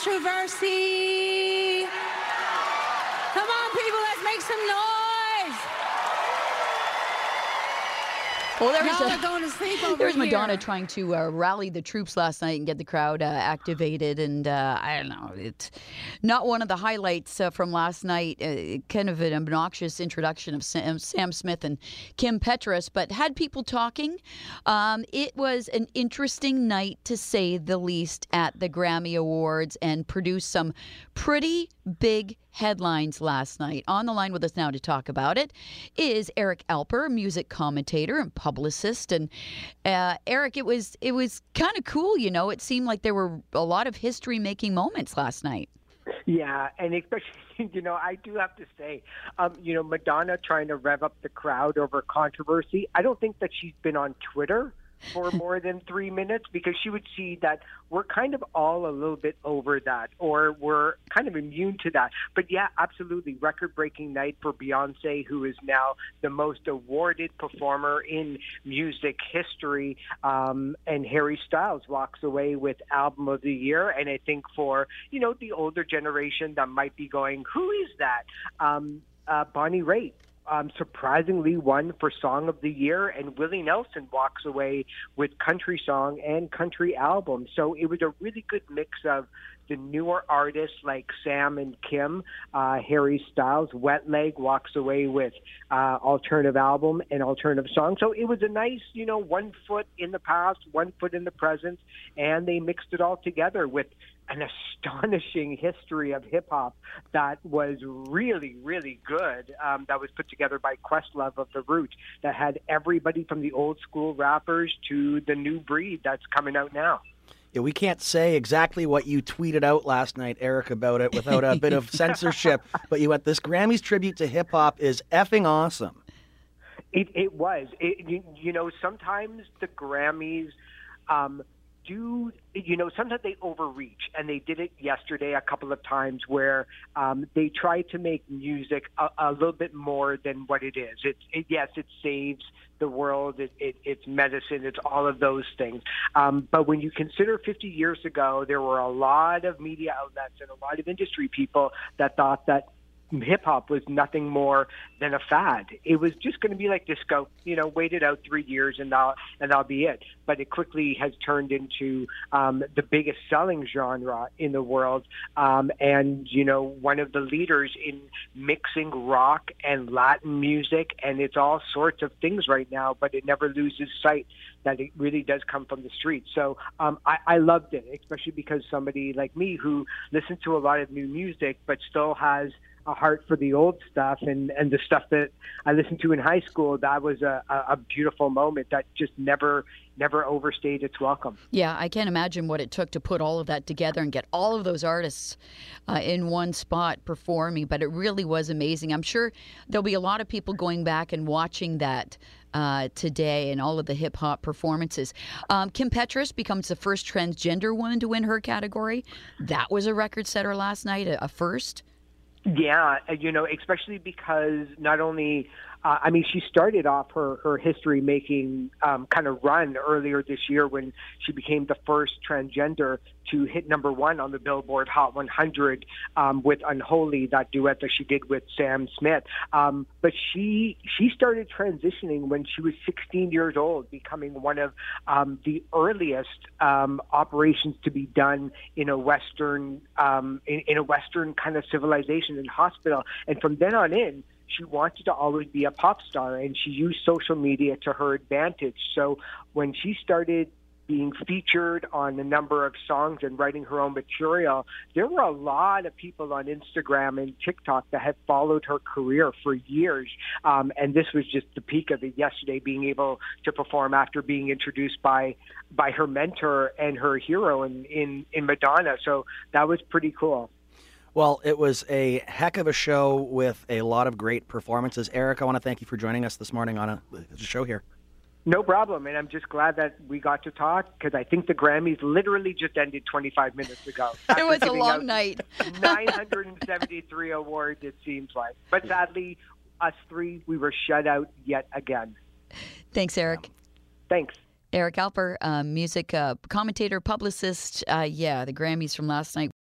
controversy. Come on, people, let's make some noise. Well, Y'all are going to sleep over there was here. Madonna trying to rally the troops last night and get the crowd activated. And I don't know, it's not one of the highlights from last night. Kind of an obnoxious introduction of Sam Smith and Kim Petras, but had people talking. It was an interesting night, to say the least, at the Grammy Awards, and produced some pretty big headlines last night. On the line with us now to talk about it is Eric Alper, music commentator and publicist. And Eric, it was kind of cool, you know. It seemed like there were a lot of history-making moments last night. Yeah, and especially, you know, I do have to say, you know, Madonna trying to rev up the crowd over controversy. I don't think that she's been on Twitter for more than 3 minutes, because she would see that we're kind of all a little bit over that, or we're kind of immune to that. But yeah, absolutely, record-breaking night for Beyonce, who is now the most awarded performer in music history, and Harry Styles walks away with Album of the Year. And I think for, you know, the older generation that might be going, who is that? Bonnie Raitt surprisingly won for Song of the Year, and Willie Nelson walks away with Country Song and Country Album. So it was a really good mix of the newer artists like Sam and Kim. Harry Styles, Wet Leg, walks away with Alternative Album and Alternative Song. So it was a nice, you know, 1 foot in the past, 1 foot in the present, and they mixed it all together with an astonishing history of hip-hop that was really, really good, that was put together by Questlove of The Root, that had everybody from the old school rappers to the new breed that's coming out now. Yeah, we can't say exactly what you tweeted out last night, Eric, about it without a bit of censorship, but you went, this Grammys tribute to hip-hop is effing awesome. It was. You know, sometimes the Grammys sometimes they overreach, and they did it yesterday a couple of times where they try to make music a little bit more than what it is. Yes, it saves the world, it's medicine, it's all of those things. But when you consider 50 years ago, there were a lot of media outlets and a lot of industry people that thought that hip-hop was nothing more than a fad. It was just going to be like disco, you know, wait it out 3 years and that'll be it. But it quickly has turned into the biggest selling genre in the world, and, you know, one of the leaders in mixing rock and Latin music, and it's all sorts of things right now, but it never loses sight that it really does come from the streets. So I loved it, especially because somebody like me who listens to a lot of new music but still has a heart for the old stuff and the stuff that I listened to in high school, that was a beautiful moment that just never overstayed its welcome. Yeah, I can't imagine what it took to put all of that together and get all of those artists in one spot performing, but it really was amazing. I'm sure there'll be a lot of people going back and watching that today, and all of the hip-hop performances. Kim Petras becomes the first transgender woman to win her category. That was a record setter last night, a first. Yeah, you know, especially because not only, I mean, she started off her history-making kind of run earlier this year when she became the first transgender to hit #1 on the Billboard Hot 100 with Unholy, that duet that she did with Sam Smith. But she started transitioning when she was 16 years old, becoming one of the earliest operations to be done in a Western in a Western kind of civilization and hospital. And from then on in, she wanted to always be a pop star, and she used social media to her advantage. So when she started being featured on a number of songs and writing her own material, there were a lot of people on Instagram and TikTok that had followed her career for years. And this was just the peak of it yesterday, being able to perform after being introduced by her mentor and her hero in Madonna. So that was pretty cool. Well, it was a heck of a show with a lot of great performances. Eric, I want to thank you for joining us this morning on a show here. No problem, and I'm just glad that we got to talk, because I think the Grammys literally just ended 25 minutes ago. It was a long night. 973 awards, it seems like. But sadly, us three, we were shut out yet again. Thanks, Eric. Thanks. Eric Alper, music commentator, publicist. The Grammys from last night.